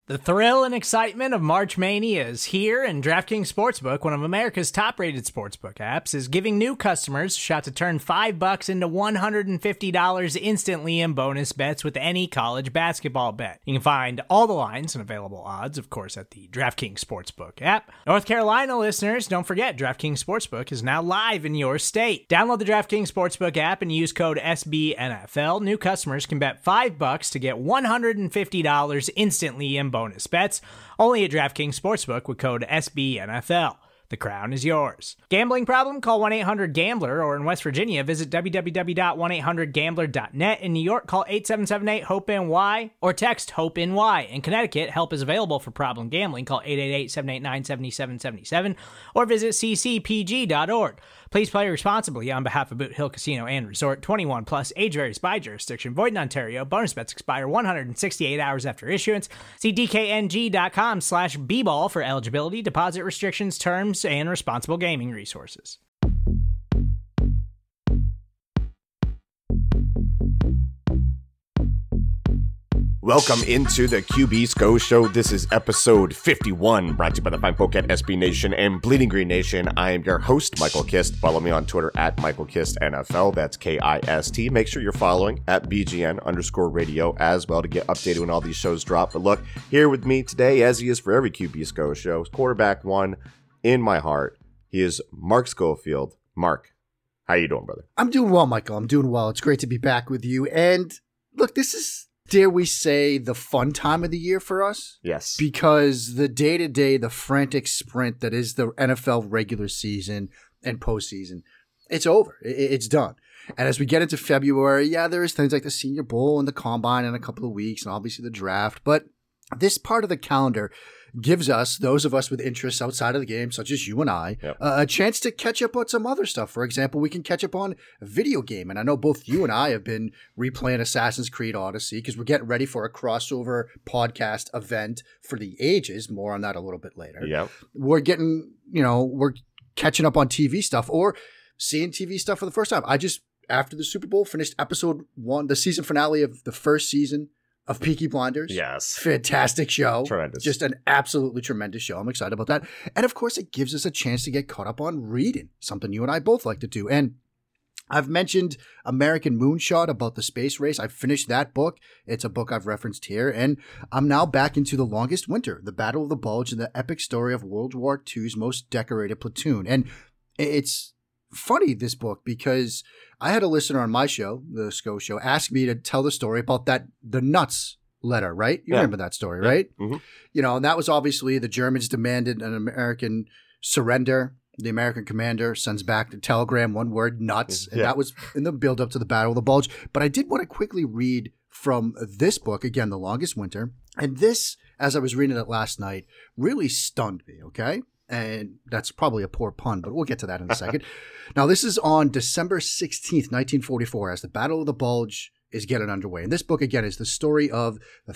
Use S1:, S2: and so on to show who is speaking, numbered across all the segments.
S1: The thrill and excitement of March Mania is here, and DraftKings Sportsbook, one of America's top-rated sportsbook apps, is giving new customers a shot to turn $5 into $150 instantly in bonus bets with any college basketball bet. You can find all the lines and available odds, of course, at the DraftKings Sportsbook app. North Carolina listeners, don't forget, DraftKings Sportsbook is now live in your state. Download the DraftKings Sportsbook app and use code SBNFL. New customers can bet $5 to get $150 instantly in bonus bets, only at DraftKings Sportsbook with code SBNFL. The crown is yours. Gambling problem? Call 1-800-GAMBLER, or in West Virginia, visit www.1800gambler.net. In New York, call 877-8-HOPE-NY or text HOPE-NY. In Connecticut, help is available for problem gambling. Call 888-789-7777 or visit ccpg.org. Please play responsibly on behalf of Boot Hill Casino and Resort. 21 plus, age varies by jurisdiction. Void in Ontario. Bonus bets expire 168 hours after issuance. See dkng.com/bball for eligibility, deposit restrictions, terms, and responsible gaming resources.
S2: Welcome into the QB SCO Show. This is episode 51, brought to you by the fine folk at SB Nation and Bleeding Green Nation. I am your host, Michael Kist. Follow me on Twitter at MichaelKistNFL. That's KIST. Make sure you're following at BGN_radio as well to get updated when all these shows drop. But look, here with me today, as he is for every QB SCO show, quarterback one in my heart. He is Mark Schofield. Mark, how you doing, brother?
S3: I'm doing well, Michael. I'm doing well. It's great to be back with you. And look, this is, dare we say, the fun time of the year for us?
S2: Yes.
S3: Because the day-to-day, the frantic sprint that is the NFL regular season and postseason, it's over. It's done. And as we get into February, yeah, there is things like the Senior Bowl and the Combine in a couple of weeks and obviously the draft. But this part of the calendar gives us, those of us with interests outside of the game, such as you and I, a chance to catch up on some other stuff. For example, we can catch up on a video game. And I know both you and I have been replaying Assassin's Creed Odyssey because we're getting ready for a crossover podcast event for the ages. More on that a little bit later.
S2: Yeah.
S3: We're getting, we're catching up on TV stuff or seeing TV stuff for the first time. I just, after the Super Bowl, finished episode 1, the season finale of the first season of Peaky Blinders.
S2: Yes.
S3: Fantastic show.
S2: Tremendous.
S3: Just an absolutely tremendous show. I'm excited about that. And of course, it gives us a chance to get caught up on reading, something you and I both like to do. And I've mentioned American Moonshot about the space race. I finished that book. It's a book I've referenced here. And I'm now back into The Longest Winter, The Battle of the Bulge, and the epic story of World War II's most decorated platoon. And it's funny, this book, because I had a listener on my show, the SCO Show, ask me to tell the story about the nuts letter, right? You remember that story, right?
S2: Mm-hmm.
S3: And that was obviously the Germans demanded an American surrender. The American commander sends back the telegram, one word, nuts. And that was in the build-up to the Battle of the Bulge. But I did want to quickly read from this book, again, The Longest Winter. And this, as I was reading it last night, really stunned me, okay? And that's probably a poor pun, but we'll get to that in a second. Now, this is on December 16th, 1944, as the Battle of the Bulge is getting underway. And this book, again, is the story of the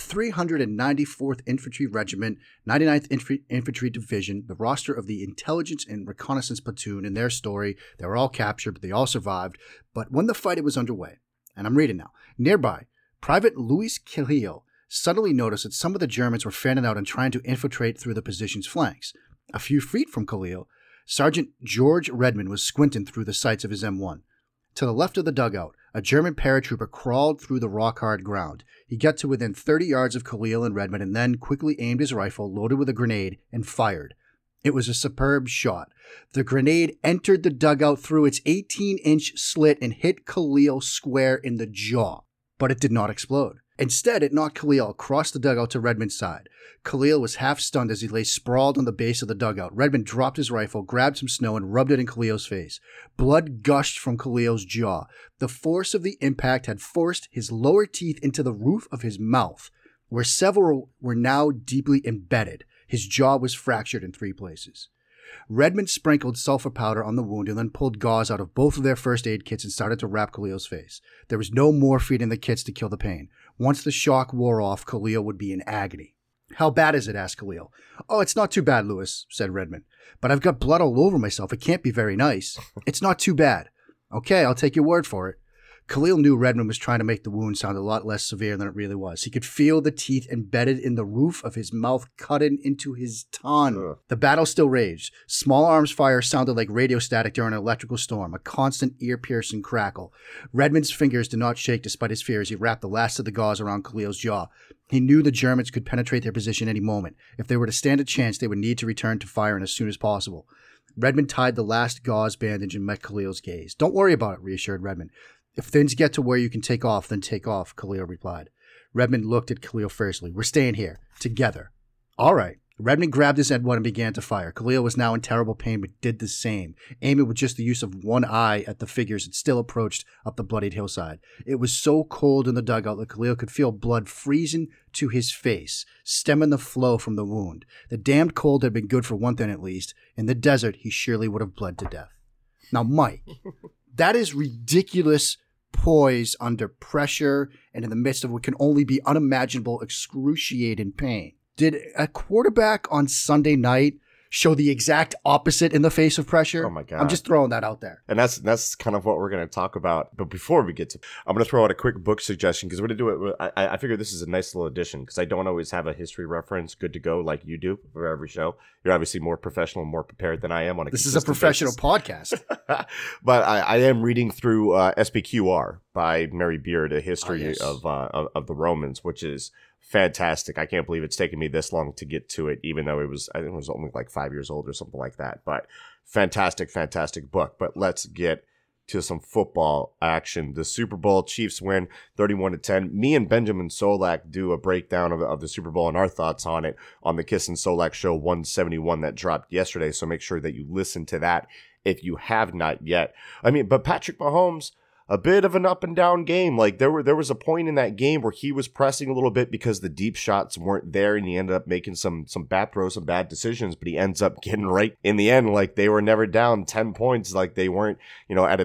S3: 394th Infantry Regiment, 99th Infantry Division, the roster of the Intelligence and Reconnaissance Platoon, and their story. They were all captured, but they all survived. But when the fight was underway, and I'm reading now, nearby, Private Louis Khalil suddenly noticed that some of the Germans were fanning out and trying to infiltrate through the position's flanks. A few feet from Khalil, Sergeant George Redmond was squinting through the sights of his M1. To the left of the dugout, a German paratrooper crawled through the rock-hard ground. He got to within 30 yards of Khalil and Redmond and then quickly aimed his rifle, loaded with a grenade, and fired. It was a superb shot. The grenade entered the dugout through its 18-inch slit and hit Khalil square in the jaw, but it did not explode. Instead, it knocked Khalil across the dugout to Redmond's side. Khalil was half stunned as he lay sprawled on the base of the dugout. Redmond dropped his rifle, grabbed some snow, and rubbed it in Khalil's face. Blood gushed from Khalil's jaw. The force of the impact had forced his lower teeth into the roof of his mouth, where several were now deeply embedded. His jaw was fractured in 3 places. Redmond sprinkled sulfur powder on the wound and then pulled gauze out of both of their first aid kits and started to wrap Khalil's face. There was no morphine in the kits to kill the pain. Once the shock wore off, Khalil would be in agony. "How bad is it?" asked Khalil. "Oh, it's not too bad, Louis," said Redmond. "But I've got blood all over myself. It can't be very nice." "It's not too bad." "Okay, I'll take your word for it." Khalil knew Redmond was trying to make the wound sound a lot less severe than it really was. He could feel the teeth embedded in the roof of his mouth, cutting into his tongue. The battle still raged. Small arms fire sounded like radio static during an electrical storm, a constant ear-piercing crackle. Redmond's fingers did not shake despite his fear as he wrapped the last of the gauze around Khalil's jaw. He knew the Germans could penetrate their position any moment. If they were to stand a chance, they would need to return to firing as soon as possible. Redmond tied the last gauze bandage and met Khalil's gaze. "Don't worry about it," reassured Redmond. "If things get to where you can take off, then take off," Khalil replied. Redmond looked at Khalil fiercely. "We're staying here. Together." "All right." Redmond grabbed his M1 and began to fire. Khalil was now in terrible pain, but did the same, aiming with just the use of one eye at the figures that still approached up the bloodied hillside. It was so cold in the dugout that Khalil could feel blood freezing to his face, stemming the flow from the wound. The damned cold had been good for one thing at least. In the desert, he surely would have bled to death. Now, Mike, that is ridiculous poise under pressure and in the midst of what can only be unimaginable, excruciating pain. Did a quarterback on Sunday night show the exact opposite in the face of pressure?
S2: Oh my God.
S3: I'm just throwing that out there.
S2: And that's kind of what we're going to talk about. But before we get to, I'm going to throw out a quick book suggestion because we're going to do it. I figure this is a nice little addition because I don't always have a history reference good to go like you do for every show. You're obviously more professional and more prepared than I am on a
S3: This is a professional podcast.
S2: But I am reading through SPQR by Mary Beard, a history of the Romans, which is fantastic. I can't believe it's taken me this long to get to it, even though I think it was only like 5 years old or something like that. But fantastic book. But let's get to some football action. The Super Bowl, Chiefs win 31-10. Me and Benjamin Solak do a breakdown of the Super Bowl and our thoughts on it on the Kiss and Solak Show 171 that dropped yesterday. So make sure that you listen to that if you have not yet. But Patrick Mahomes, a bit of an up and down game. Like there was a point in that game where he was pressing a little bit because the deep shots weren't there, and he ended up making some bad throws, some bad decisions. But he ends up getting right in the end. Like they were never down 10 points. Like they weren't, at a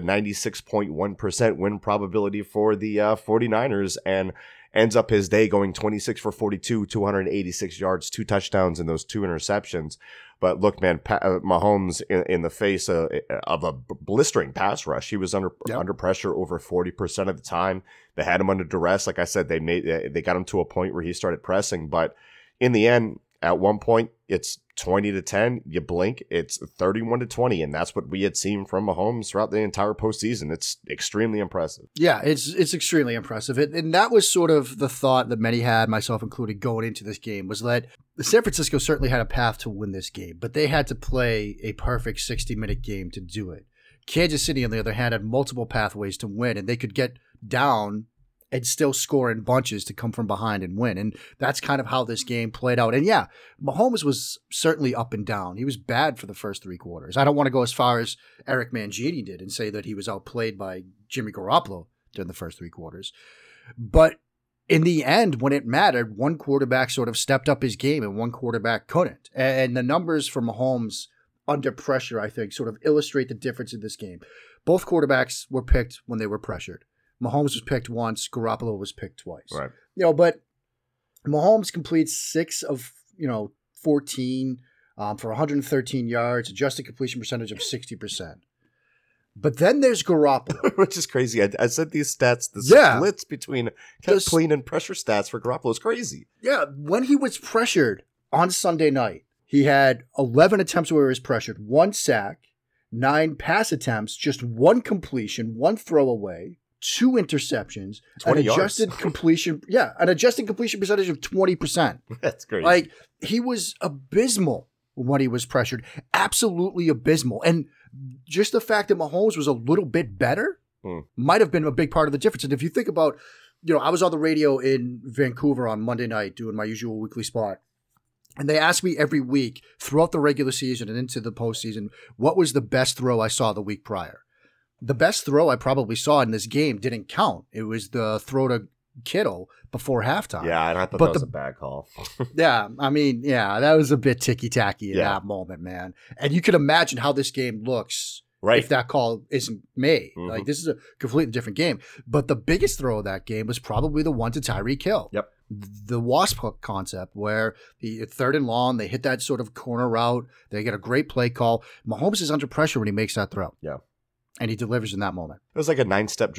S2: 96.1% win probability for the 49ers, and ends up his day going 26 for 42, 286 yards, 2 touchdowns, and those 2 interceptions. But look, man, Mahomes in the face of a blistering pass rush. He was under pressure over 40% of the time. They had him under duress. Like I said, they got him to a point where he started pressing. But in the end, at one point, it's 20-10. You blink, it's 31-20, and that's what we had seen from Mahomes throughout the entire postseason. It's extremely impressive.
S3: Yeah, it's extremely impressive. And that was sort of the thought that many had, myself included, going into this game, was that San Francisco certainly had a path to win this game, but they had to play a perfect 60-minute game to do it. Kansas City, on the other hand, had multiple pathways to win, and they could get down and still score in bunches to come from behind and win. And that's kind of how this game played out. And yeah, Mahomes was certainly up and down. He was bad for the first 3 quarters. I don't want to go as far as Eric Mangini did and say that he was outplayed by Jimmy Garoppolo during the first 3 quarters. But in the end, when it mattered, one quarterback sort of stepped up his game and one quarterback couldn't. And the numbers for Mahomes under pressure, I think, sort of illustrate the difference in this game. Both quarterbacks were picked when they were pressured. Mahomes was picked once. Garoppolo was picked twice.
S2: Right.
S3: But Mahomes completes 6 of 14 for 113 yards, adjusted completion percentage of 60%. But then there's Garoppolo,
S2: which is crazy. I said these stats. The splits between clean and pressure stats for Garoppolo is crazy.
S3: Yeah, when he was pressured on Sunday night, he had 11 attempts where he was pressured, 1 sack, 9 pass attempts, just 1 completion, 1 throwaway, 2 interceptions, an adjusted completion percentage of 20%.
S2: That's great.
S3: Like, he was abysmal when he was pressured. Absolutely abysmal. And just the fact that Mahomes was a little bit better might have been a big part of the difference. And if you think about, I was on the radio in Vancouver on Monday night doing my usual weekly spot. And they ask me every week throughout the regular season and into the postseason, what was the best throw I saw the week prior? The best throw I probably saw in this game didn't count. It was the throw to Kittle before halftime.
S2: Yeah, and I thought that was a bad call.
S3: That was a bit ticky-tacky in that moment, man. And you can imagine how this game looks if that call isn't made. Mm-hmm. Like, this is a completely different game. But the biggest throw of that game was probably the one to Tyreek Hill.
S2: Yep.
S3: The wasp hook concept where the 3rd and long, they hit that sort of corner route. They get a great play call. Mahomes is under pressure when he makes that throw.
S2: Yeah.
S3: And he delivers in that moment.
S2: It was like a 9-step drop.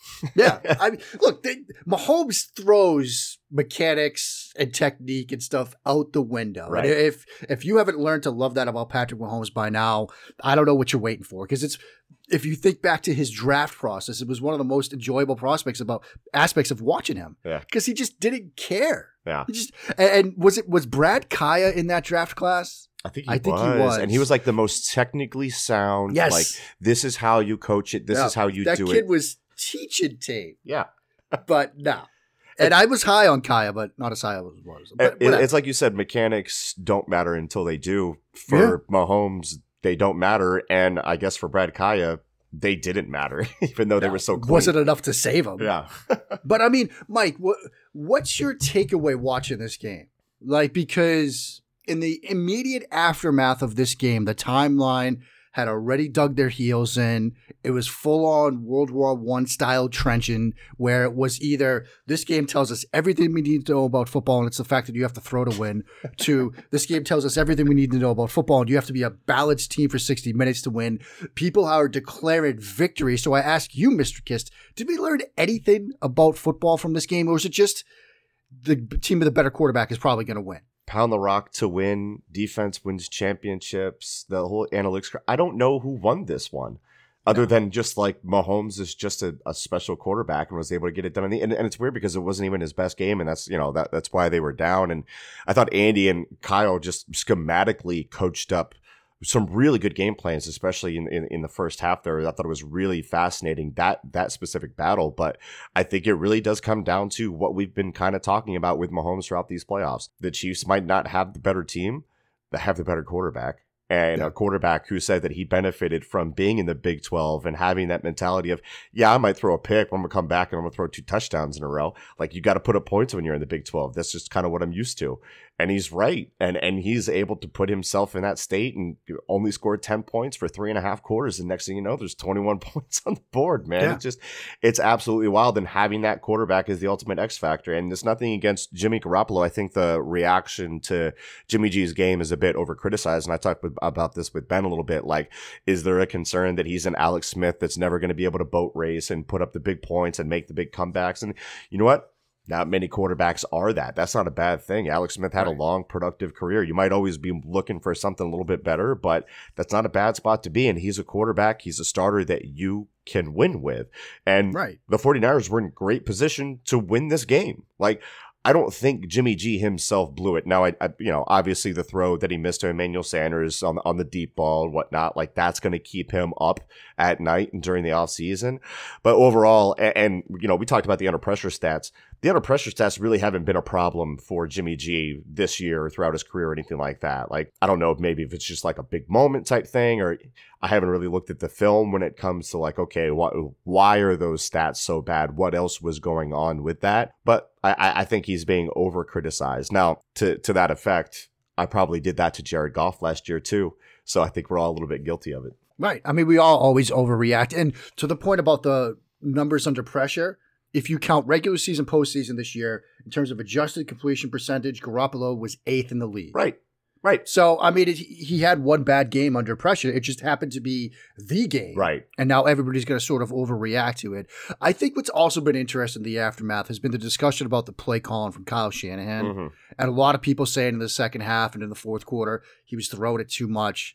S3: Yeah. I mean, look, Mahomes throws mechanics and technique and stuff out the window.
S2: Right.
S3: And if you haven't learned to love that about Patrick Mahomes by now, I don't know what you're waiting for. Because if you think back to his draft process, it was one of the most enjoyable aspects of watching him.
S2: Yeah.
S3: Because he just didn't care.
S2: Yeah.
S3: And was Brad Kaya in that draft class?
S2: I think he was. And he was like the most technically sound.
S3: Yes.
S2: Like, this is how you coach it. This is how you do it.
S3: That kid was teaching tape.
S2: Yeah.
S3: But no. And I was high on Kaya, but not as high as it was. But
S2: it's like you said, mechanics don't matter until they do. For Mahomes, they don't matter. And I guess for Brad Kaya, they didn't matter, even though they were so clean.
S3: Wasn't enough to save him.
S2: Yeah.
S3: But I mean, Mike, what's your takeaway watching this game? Like, because in the immediate aftermath of this game, the timeline had already dug their heels in. It was full-on World War I style trenching, where it was either this game tells us everything we need to know about football, and it's the fact that you have to throw to win, to this game tells us everything we need to know about football, and you have to be a balanced team for 60 minutes to win. People are declaring victory. So I ask you, Mr. Kist, did we learn anything about football from this game, or was it just the team with the better quarterback is probably going to win?
S2: Pound the rock to win. Defense wins championships. The whole analytics. I don't know who won this one, other than just like Mahomes is just a special quarterback and was able to get it done. And it's weird because it wasn't even his best game, and that's that's why they were down. And I thought Andy and Kyle just schematically coached up some really good game plans, especially in the first half there. I thought it was really fascinating, that specific battle. But I think it really does come down to what we've been kind of talking about with Mahomes throughout these playoffs. The Chiefs might not have the better team, they have the better quarterback. And a quarterback who said that he benefited from being in the Big 12 and having that mentality of, I might throw a pick, but I'm going to come back and I'm going to throw 2 touchdowns in a row. Like, you got to put up points when you're in the Big 12. That's just kind of what I'm used to. And he's right. And he's able to put himself in that state and only scored 10 points for 3.5 quarters. And next thing you know, there's 21 points on the board, man.
S3: Yeah.
S2: It's absolutely wild. And having that quarterback is the ultimate X factor. And there's nothing against Jimmy Garoppolo. I think the reaction to Jimmy G's game is a bit over-criticized. And I talked about this with Ben a little bit. Like, is there a concern that he's an Alex Smith that's never going to be able to boat race and put up the big points and make the big comebacks? And you know what? Not many quarterbacks are that. That's not a bad thing. Alex Smith had a long, productive career. You might always be looking for something a little bit better, but that's not a bad spot to be in. He's a quarterback. He's a starter that you can win with. And the 49ers were in great position to win this game. Like, I don't think Jimmy G himself blew it. Now, I obviously the throw that he missed to Emmanuel Sanders on the deep ball and whatnot, like, that's going to keep him up at night and during the offseason. But overall, and we talked about the under pressure stats. The under pressure stats really haven't been a problem for Jimmy G this year or throughout his career or anything like that. Like, I don't know if it's just like a big moment type thing, or I haven't really looked at the film when it comes to like, okay, why are those stats so bad? What else was going on with that? But I think he's being over criticized. Now, to that effect, I probably did that to Jared Goff last year too. So I think we're all a little bit guilty of it.
S3: Right. I mean, we all always overreact. And to the point about the numbers under pressure, if you count regular season, postseason this year, in terms of adjusted completion percentage, Garoppolo was 8th in the league.
S2: Right.
S3: So, I mean, he had one bad game under pressure. It just happened to be the game.
S2: Right.
S3: And now everybody's going to sort of overreact to it. I think what's also been interesting in the aftermath has been the discussion about the play calling from Kyle Shanahan. Mm-hmm. And a lot of people saying in the second half and in the fourth quarter, he was throwing it too much.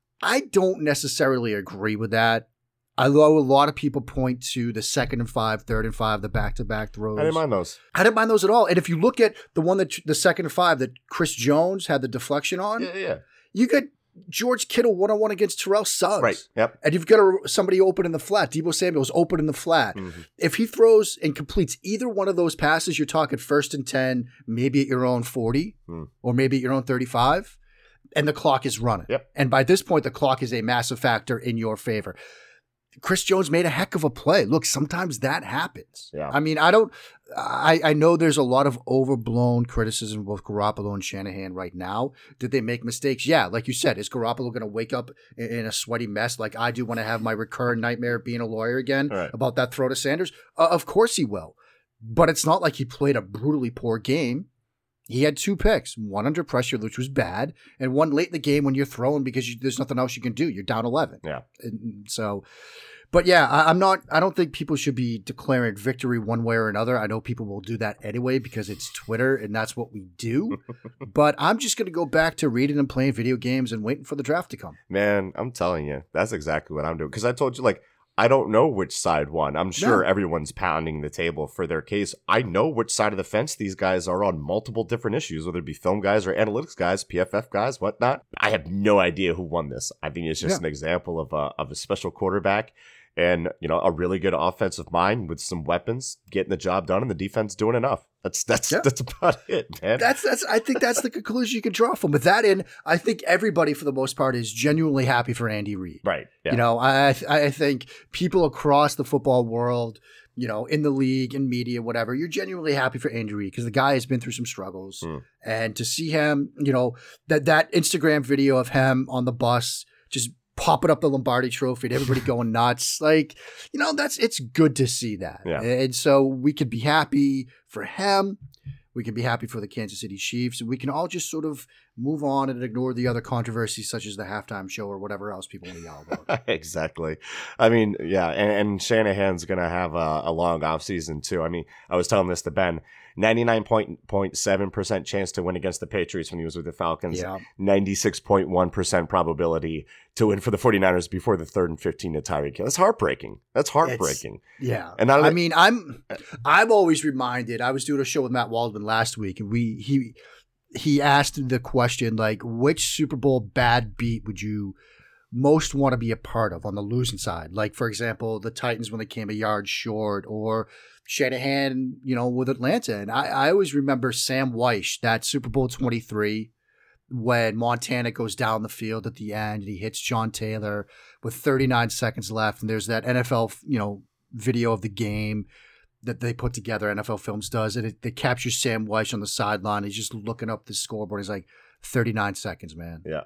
S3: I don't necessarily agree with that. I know a lot of people point to the 2nd and 5, 3rd and 5, the back-to-back throws.
S2: I didn't mind those.
S3: I didn't mind those at all. And if you look at the one the 2nd and 5 that Chris Jones had the deflection on, you got George Kittle one-on-one against Terrell Suggs.
S2: Right, yep.
S3: And you've got somebody open in the flat. Deebo Samuel's open in the flat. Mm-hmm. If he throws and completes either one of those passes, you're talking 1st and 10, maybe at your own 40 or maybe at your own 35, and the clock is running.
S2: Yep.
S3: And by this point, the clock is a massive factor in your favor. Chris Jones made a heck of a play. Look, sometimes that happens.
S2: Yeah.
S3: I mean, I know there's a lot of overblown criticism of both Garoppolo and Shanahan right now. Did they make mistakes? Yeah. Like you said, is Garoppolo going to wake up in a sweaty mess like I do when I have my recurrent nightmare of being a lawyer again about that throw to Sanders? Of course he will. But it's not like he played a brutally poor game. He had 2 picks, one under pressure, which was bad, and one late in the game when you're throwing because there's nothing else you can do. You're down 11.
S2: Yeah.
S3: And so, but yeah, I don't think people should be declaring victory one way or another. I know people will do that anyway because it's Twitter and that's what we do. But I'm just going to go back to reading and playing video games and waiting for the draft to come.
S2: Man, I'm telling you, that's exactly what I'm doing. Because I told you, like, I don't know which side won. I'm sure everyone's pounding the table for their case. I know which side of the fence these guys are on multiple different issues, whether it be film guys or analytics guys, PFF guys, whatnot. I have no idea who won this. I think it's just an example of a special quarterback and, you know, a really good offensive mind with some weapons getting the job done and the defense doing enough. That's about it, man.
S3: I think that's the conclusion you can draw from. With that in, I think everybody for the most part is genuinely happy for Andy Reid.
S2: Right. Yeah.
S3: You know, I think people across the football world, you know, in the league, in media, whatever, you're genuinely happy for Andy Reid because the guy has been through some struggles. And to see him, you know, that Instagram video of him on the bus just popping up the Lombardi Trophy and everybody going nuts. Like, you know, it's good to see that.
S2: Yeah.
S3: And so we could be happy for him. We can be happy for the Kansas City Chiefs. And we can all just sort of move on and ignore the other controversies such as the halftime show or whatever else people want to yell about.
S2: Exactly. I mean, yeah. And Shanahan's going to have a long offseason too. I mean, I was telling this to Ben, 99.7% chance to win against the Patriots when he was with the Falcons.
S3: Yeah.
S2: 96.1% probability to win for the 49ers before the 3rd and 15 to Tyreek Hill. That's heartbreaking.
S3: Yeah.
S2: And
S3: I mean, I'm always reminded, I was doing a show with Matt Waldman last week and he asked the question, like, which Super Bowl bad beat would you most want to be a part of on the losing side? Like, for example, the Titans when they came a yard short, or Shanahan, you know, with Atlanta. And I always remember Sam Weish, that Super Bowl 23, when Montana goes down the field at the end and he hits John Taylor with 39 seconds left. And there's that NFL, you know, video of the game that they put together, NFL Films does, and they capture Sam Weish on the sideline. He's just looking up the scoreboard. He's like, 39 seconds, man.
S2: Yeah.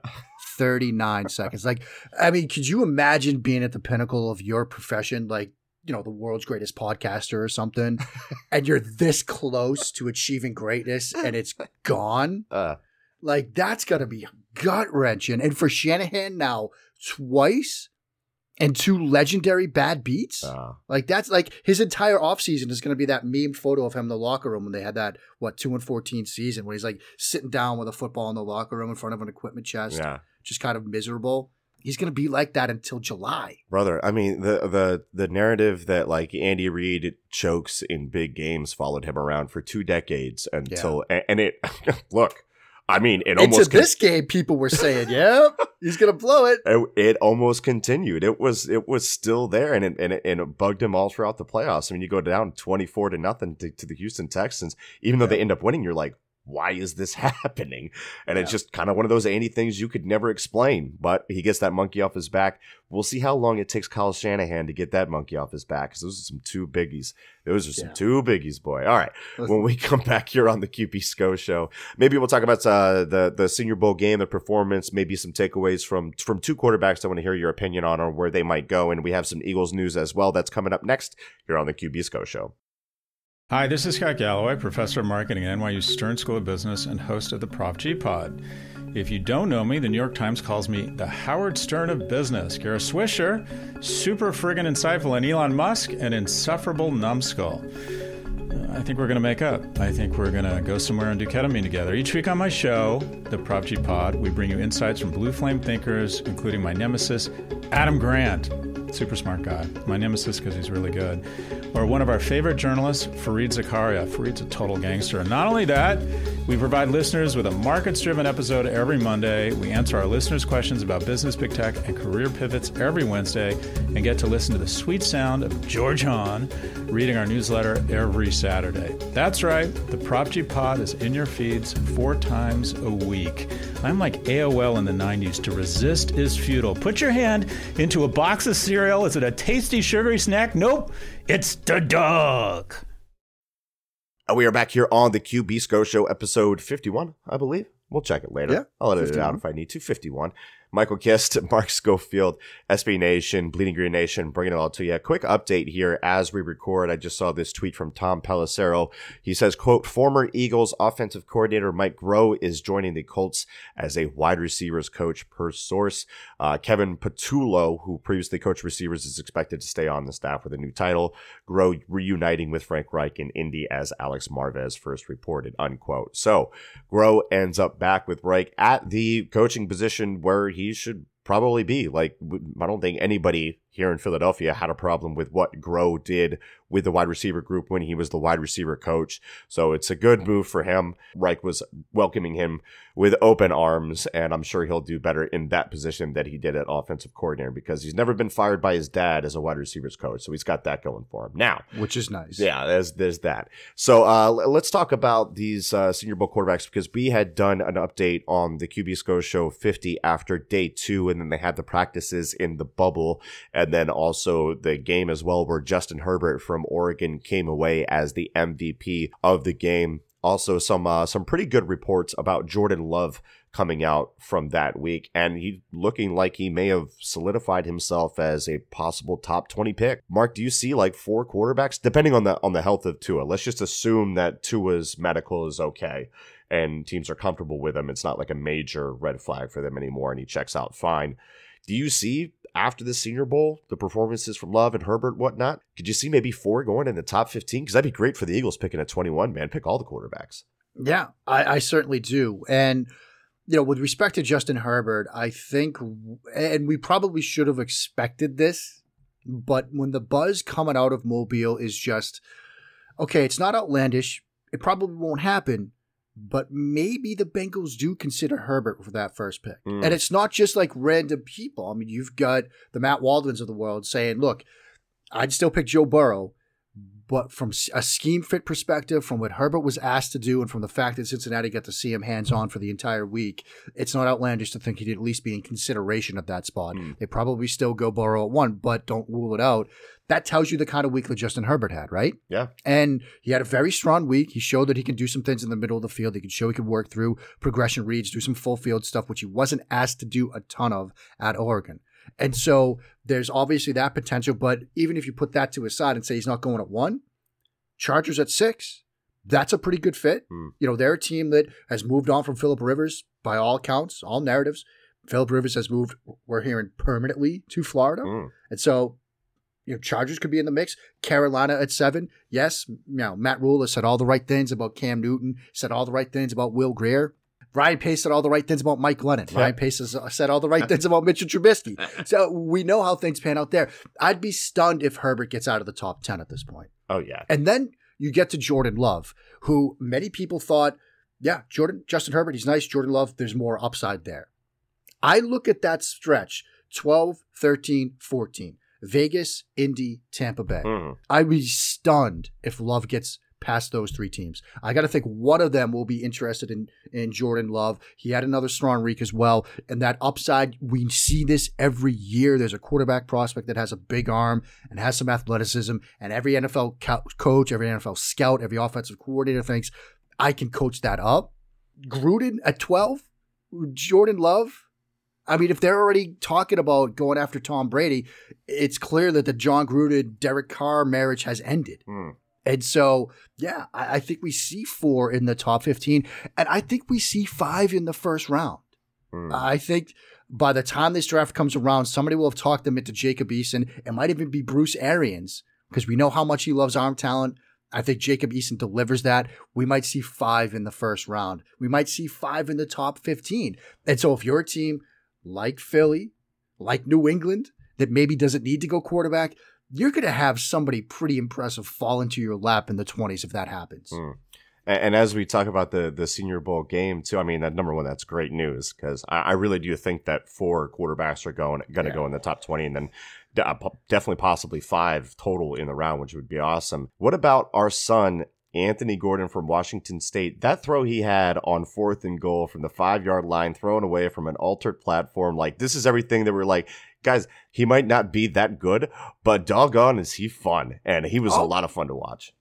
S3: 39 seconds. Like, I mean, could you imagine being at the pinnacle of your profession, like, you know, the world's greatest podcaster or something, and you're this close to achieving greatness and it's gone? Like, that's got to be gut-wrenching. And for Shanahan now, twice and 2 legendary bad beats? Like, that's like his entire offseason is going to be that meme photo of him in the locker room when they had that, 2-14 season, where he's like sitting down with a football in the locker room in front of an equipment chest, just kind of miserable. He's going to be like that until July.
S2: Brother, I mean, the narrative that, like, Andy Reid chokes in big games followed him around for 2 decades until, and it, look, I mean, it almost
S3: into this game, people were saying, "Yep, he's gonna blow it."
S2: It almost continued. It was still there, and it bugged him all throughout the playoffs. I mean, you go down 24-0 to the Houston Texans, even though they end up winning. You're like, why is this happening? And it's just kind of one of those Andy things you could never explain. But he gets that monkey off his back. We'll see how long it takes Kyle Shanahan to get that monkey off his back, because those are some 2 biggies. Those are some 2 biggies, boy. All right. When we come back here on the QB SCO show, maybe we'll talk about the Senior Bowl game, the performance, maybe some takeaways from 2 quarterbacks I want to hear your opinion on, or where they might go. And we have some Eagles news as well. That's coming up next here on the QB SCO show.
S4: Hi, this is Scott Galloway, professor of marketing at NYU Stern School of Business and host of the Prop G Pod. If you don't know me, the New York Times calls me the Howard Stern of business. Kara Swisher, super friggin' insightful, and Elon Musk, an insufferable numbskull. I think we're going to make up. I think we're going to go somewhere and do ketamine together. Each week on my show, the Prop G Pod, we bring you insights from blue flame thinkers, including my nemesis, Adam Grant. Super smart guy. My nemesis because he's really good. Or one of our favorite journalists, Fareed Zakaria. Fareed's a total gangster. And not only that, we provide listeners with a markets-driven episode every Monday. We answer our listeners' questions about business, big tech, and career pivots every Wednesday, and get to listen to the sweet sound of George Hahn reading our newsletter every Saturday. That's right. The Prop G Pod is in your feeds 4 times a week. I'm like AOL in the 90s. To resist is futile. Put your hand into a box of cereal. Is it a tasty, sugary snack? Nope. It's the dog.
S2: We are back here on the QB SCO show, episode 51, I believe. We'll check it later.
S3: Yeah,
S2: I'll edit
S3: 51.
S2: it out if I need to. 51. Michael Kist, Mark Schofield, SB Nation, Bleeding Green Nation, bringing it all to you. A quick update here as we record. I just saw this tweet from Tom Pelissero. He says, quote, former Eagles offensive coordinator Mike Groh is joining the Colts as a wide receivers coach per source. Kevin Patullo, who previously coached receivers, is expected to stay on the staff with a new title. Groh reuniting with Frank Reich in Indy as Alex Marvez first reported, unquote. So Groh ends up back with Reich at the coaching position where he should probably be. Like, I don't think anybody here in Philadelphia had a problem with what Groh did with the wide receiver group when he was the wide receiver coach. So it's a good move for him. Reich was welcoming him with open arms, and I'm sure he'll do better in that position that he did at offensive coordinator because he's never been fired by his dad as a wide receivers coach. So he's got that going for him. Now,
S3: which is nice.
S2: Yeah, there's that. So let's talk about these Senior Bowl quarterbacks because we had done an update on the QB SCO Show 50 after day 2, and then they had the practices in the bubble, and then also the game as well where Justin Herbert from Oregon came away as the MVP of the game. Also some pretty good reports about Jordan Love coming out from that week, and he looking like he may have solidified himself as a possible top 20 pick. Mark, do you see like 4 quarterbacks, depending on the health of Tua? Let's just assume that Tua's medical is okay and teams are comfortable with him. It's not like a major red flag for them anymore, and he checks out fine. Do you see after the Senior Bowl, the performances from Love and Herbert, whatnot, could you see maybe 4 going in the top 15? Because that'd be great for the Eagles picking at 21, man. Pick all the quarterbacks.
S3: Yeah, I certainly do. And, you know, with respect to Justin Herbert, I think, and we probably should have expected this, but when the buzz coming out of Mobile is just, okay, it's not outlandish, it probably won't happen, but maybe the Bengals do consider Herbert for that first pick. And it's not just like random people. I mean, you've got the Matt Waldmans of the world saying, look, I'd still pick Joe Burrow, but from a scheme fit perspective, from what Herbert was asked to do, and from the fact that Cincinnati got to see him hands-on for the entire week, it's not outlandish to think he'd at least be in consideration at that spot. They probably still go Burrow at 1, but don't rule it out. That tells you the kind of week that Justin Herbert had, right?
S2: Yeah.
S3: And he had a very strong week. He showed that he can do some things in the middle of the field. He could show he could work through progression reads, do some full field stuff, which he wasn't asked to do a ton of at Oregon. And so there's obviously that potential, but even if you put that to his side and say he's not going at 1, Chargers at 6, that's a pretty good fit. You know, they're a team that has moved on from Phillip Rivers by all accounts, all narratives. Phillip Rivers has moved, we're hearing, permanently to Florida. And so, you know, Chargers could be in the mix. Carolina at 7. Yes, you know, Matt Rule has said all the right things about Cam Newton, said all the right things about Will Grier. Ryan Pace said all the right things about Mike Glennon. Yeah. Ryan Pace has said all the right things about Mitchell Trubisky. So we know how things pan out there. I'd be stunned if Herbert gets out of the top 10 at this point.
S2: Oh, yeah.
S3: And then you get to Jordan Love, who many people thought, yeah, Justin Herbert, he's nice. Jordan Love, there's more upside there. I look at that stretch, 12, 13, 14. Vegas, Indy, Tampa Bay. I'd be stunned if Love gets past those 3 teams. I got to think one of them will be interested in Jordan Love. He had another strong week as well. And that upside, we see this every year. There's a quarterback prospect that has a big arm and has some athleticism. And every NFL coach, every NFL scout, every offensive coordinator thinks, I can coach that up. Gruden at 12, Jordan Love. I mean, if they're already talking about going after Tom Brady, it's clear that the John Gruden, Derek Carr marriage has ended. And so, yeah, I think we see 4 in the top 15, and I think we see 5 in the first round. I think by the time this draft comes around, somebody will have talked them into Jacob Eason. It might even be Bruce Arians, because we know how much he loves arm talent. I think Jacob Eason delivers that. We might see 5 in the first round. We might see 5 in the top 15. And so if you're a team like Philly, like New England, that maybe doesn't need to go quarterback, you're going to have somebody pretty impressive fall into your lap in the 20s if that happens.
S2: And as we talk about the Senior Bowl game, too, I mean, that number 1, that's great news because I really do think that 4 quarterbacks are going to go in the top 20 and then definitely possibly 5 total in the round, which would be awesome. What about our son, Anthony Gordon from Washington State? That throw he had on 4th and goal from the 5-yard line, thrown away from an altered platform, like this is everything that we're like, guys, he might not be that good, but doggone is he fun. And he was a lot of fun to watch.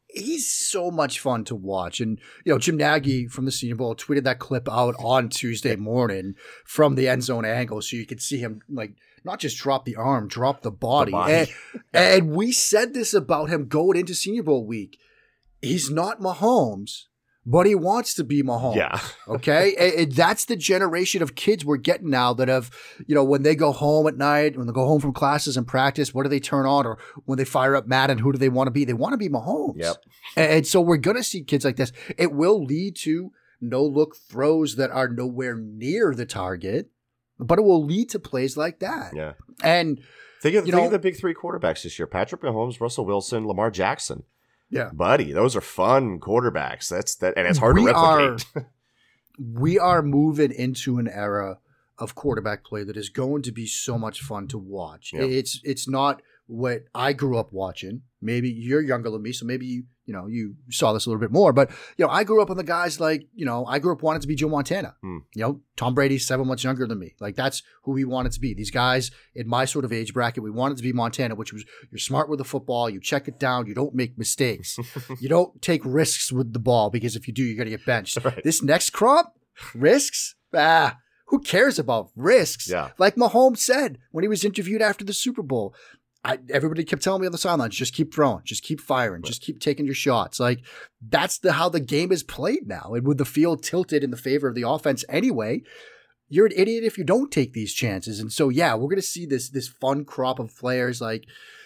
S3: he's so much fun to watch. And, Jim Nagy from the Senior Bowl tweeted that clip out on Tuesday morning from the end zone angle. So you could see him not just drop the arm, drop the body. And we said this about him going into Senior Bowl week. He's not Mahomes, but he wants to be Mahomes.
S2: Yeah.
S3: Okay. And that's the generation of kids we're getting now that have, when they go home at night, when they go home from classes and practice, what do they turn on? Or when they fire up Madden, who do they want to be? They want to be Mahomes.
S2: Yep.
S3: And so we're going to see kids like this. It will lead to no-look throws that are nowhere near the target, but it will lead to plays like that.
S2: Yeah.
S3: And
S2: think of the big three quarterbacks this year: Patrick Mahomes, Russell Wilson, Lamar Jackson.
S3: Yeah,
S2: buddy, those are fun quarterbacks. That's and it's hard to replicate.
S3: We are moving into an era of quarterback play that is going to be so much fun to watch. Yeah. It's not what I grew up watching. Maybe you're younger than me, so maybe you saw this a little bit more. But I grew up on the guys like I grew up wanting to be Joe Montana. Tom Brady's 7 months younger than me. Like that's who we wanted to be. These guys in my sort of age bracket, we wanted to be Montana, which was you're smart with the football, you check it down, you don't make mistakes, you don't take risks with the ball because if you do, you're gonna get benched. Right. This next crop, risks, who cares about risks?
S2: Yeah.
S3: Like Mahomes said when he was interviewed after the Super Bowl. Everybody kept telling me on the sidelines, just keep throwing, just keep firing, just keep taking your shots. Like that's how the game is played now. And with the field tilted in the favor of the offense anyway, you're an idiot if you don't take these chances. And so, we're going to see this fun crop of players like,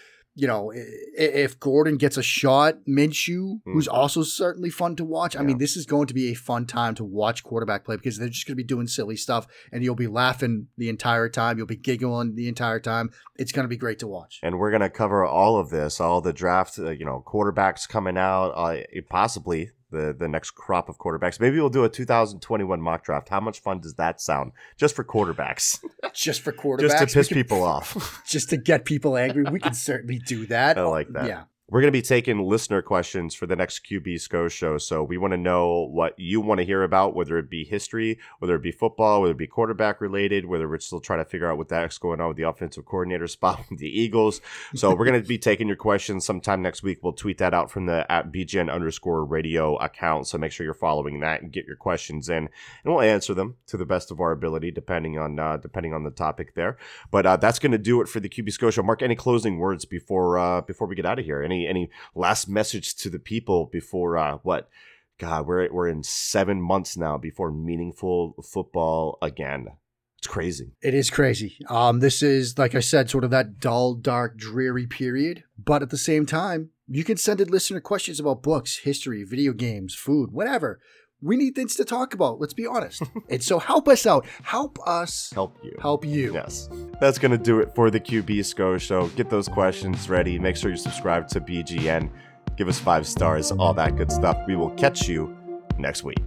S3: if Gordon gets a shot, Minshew, who's also certainly fun to watch. I mean, this is going to be a fun time to watch quarterback play because they're just going to be doing silly stuff and you'll be laughing the entire time. You'll be giggling the entire time. It's going to be great to watch.
S2: And we're going to cover all of this, all the draft, quarterbacks coming out, possibly the next crop of quarterbacks. Maybe we'll do a 2021 mock draft. How much fun does that sound? Just for quarterbacks.
S3: Just for quarterbacks.
S2: Just to piss people off.
S3: Just to get people angry. We can certainly do that.
S2: I like that.
S3: Yeah.
S2: We're going to be taking listener questions for the next QB SCO show. So we want to know what you want to hear about, whether it be history, whether it be football, whether it be quarterback related, whether we're still trying to figure out what the heck's going on with the offensive coordinator spot with the Eagles. So we're going to be taking your questions sometime next week. We'll tweet that out from the @BGN_radio account. So make sure you're following that and get your questions in, and we'll answer them to the best of our ability, depending on the topic there. But that's going to do it for the QB SCO show. Mark, any closing words before we get out of here? Any last message to the people before God, we're in 7 months now before meaningful football again. It's crazy.
S3: It is crazy. This is, like I said, sort of that dull, dark, dreary period. But at the same time, you can send in listener questions about books, history, video games, food, whatever. We need things to talk about. Let's be honest. And so help us out. Help us.
S2: Help you.
S3: Help you.
S2: Yes. That's going to do it for the QB SCO show. Get those questions ready. Make sure you subscribe to BGN. Give us 5 stars, all that good stuff. We will catch you next week.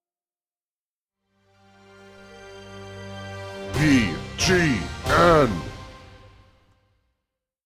S5: BGN.